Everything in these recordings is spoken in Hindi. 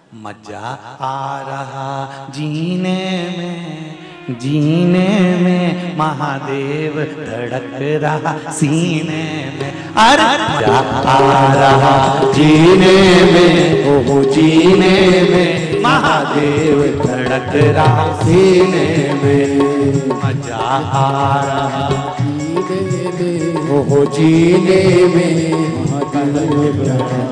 मजा आ रहा जीने में महादेव धड़क रहा सीने में। अरे मजा आ रहा जीने में महादेव धड़क रहा सीने में। मजा आ रहा जीने में महादेव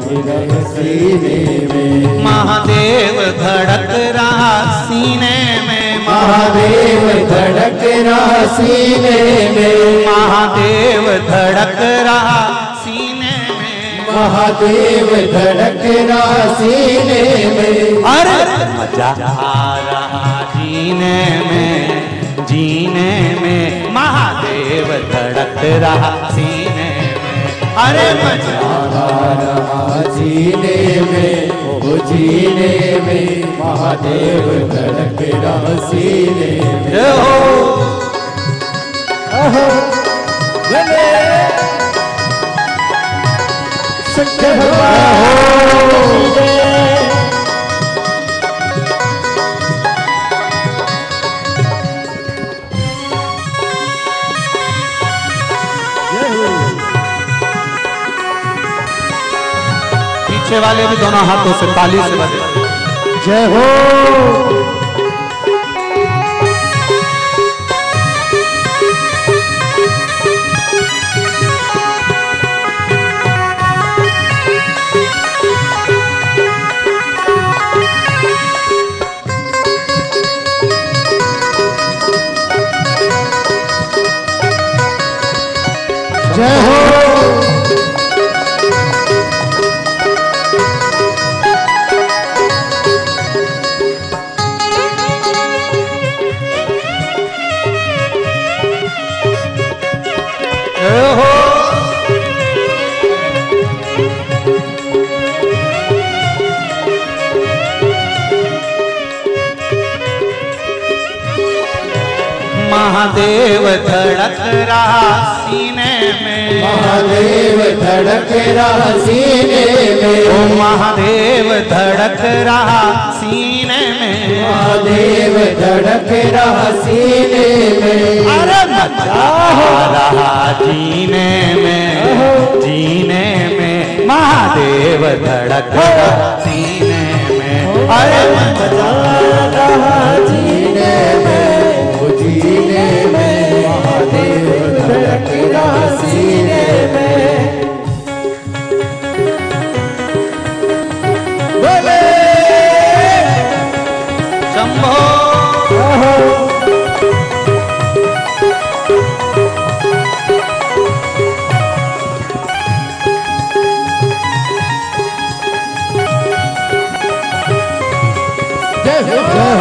धड़क रहा सीने में। महादेव धड़क रहा सीने में। महादेव धड़क रहा सीने में। महादेव धड़क रहा सीने में। अरे मजा आ रहा जीने में महादेव धड़क रहा सीने में। अरे मजा आ रहा जीने में महादेव धड़क रहा सीने में। शंकर पीछे वाले भी दोनों हाथों से ताली से बजे। जय हो। जय हो। महादेव धड़क रहा सीने में। महादेव धड़क रहा सीने में। ओ महादेव धड़क रहा सीने में। महादेव धड़क रहा सीने में। अरे मजा आ रहा जीने में महादेव धड़क रहा सीने में। अरे मजा आ रहा जीने में महादेव धड़क रहा सीने में। बोले शंभो। जय हो।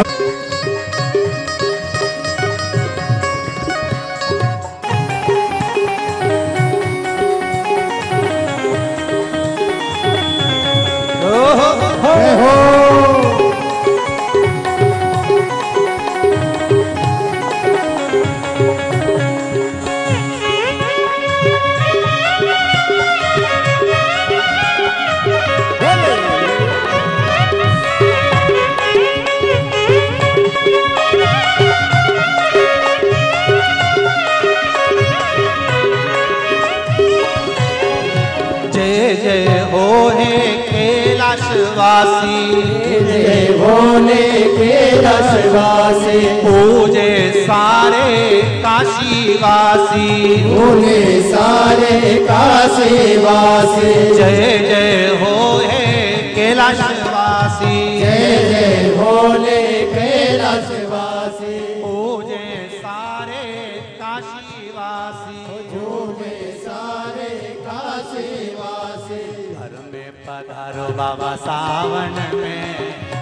कैलाशवासी जय भोले कैलाशवासी। पूजे सारे काशीवासी। भोले सारे काशीवासी। जय जय हो हे कैलाशवासी। जय जय भोले कैलाशवासी। पूजे सारे काशीवासी। पूजे सारे काशीवासी। घर में पधारो बाबा सावन में।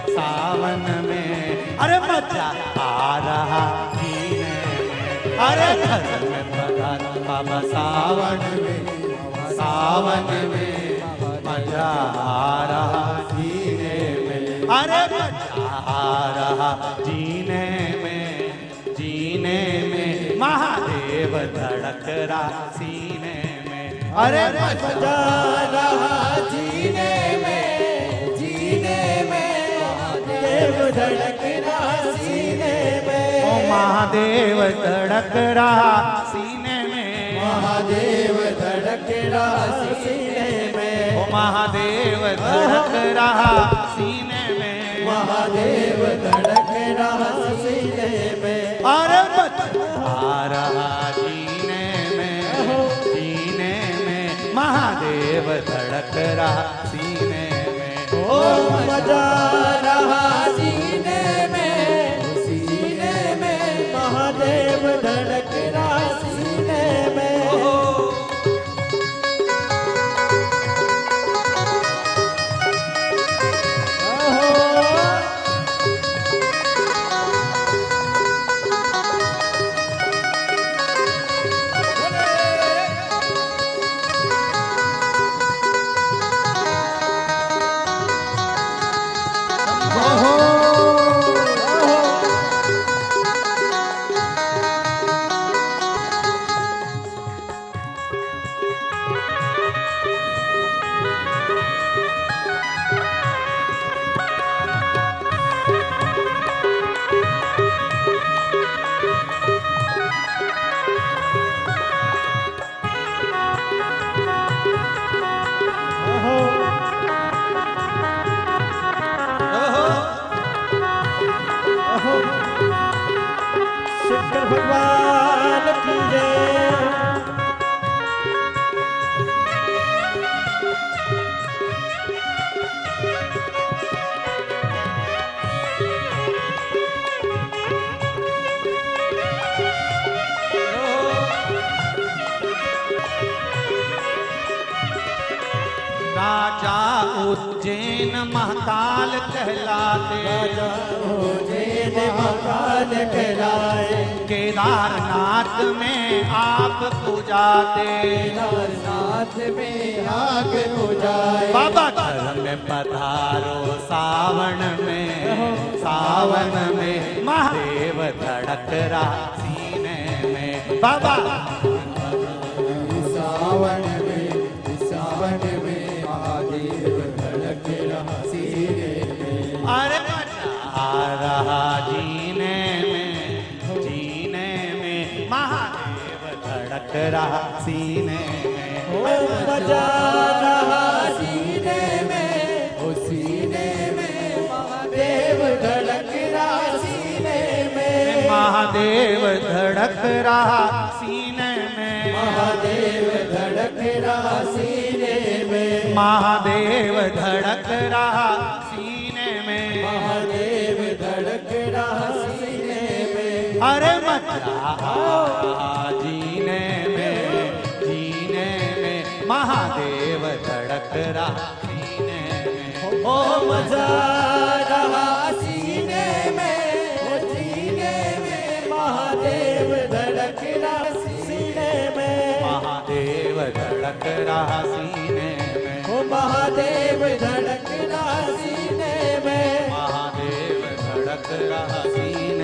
अरे मजा आ रहा जीने में। अरे घर में पधारो बाबा सावन में मजा आ रहा जीने में। अरे मजा आ रहा जीने में महादेव धड़क रहा सीने में। अरे मजा रहा जीने में धड़क रहा सीने में, ओ महादेव धड़क रहा सीने में, महादेव धड़क रहा सीने में, ओ महादेव धड़क रहा सीने में, महादेव धड़क रहा सीने में। अरे आ रहा जीने में महादेव धड़क रहा सीने में, ओ मजा रहा सीने में, सीने में महादेव धड़क रहा सीने में। शंकर भगवान की जय। राजा उज्जैन महाकाल कहलाते, राजा उज्जैन महाकाल कहलाए, केदारनाथ में आप पूजाते, केदारनाथ में आग बुझाए, बाबा घर में पधारो सावन में महादेव धड़क रहा सीने में, बाबा सावन में महादेव धड़क रहा सीने में। अरे आ रहा जीने में महादेव धड़क रहा सीने में, ओ बजा रहा सीने में, ओ सीने में महादेव धड़क रहा सीने में, महादेव धड़क रहा सीने में, महादेव धड़क रहा सीने में, महादेव धड़क रहा सीने में, महादेव धड़क रहा सीने में। अरे मचा जीने में महादेव धड़क रहा सीने में, ओ मजा रहा सीने में, ओ सीने में महादेव धड़क रहा सीने में, महादेव धड़क रहा सीने में, ओ महादेव धड़क रहा सीने में, महादेव धड़क रहा सीने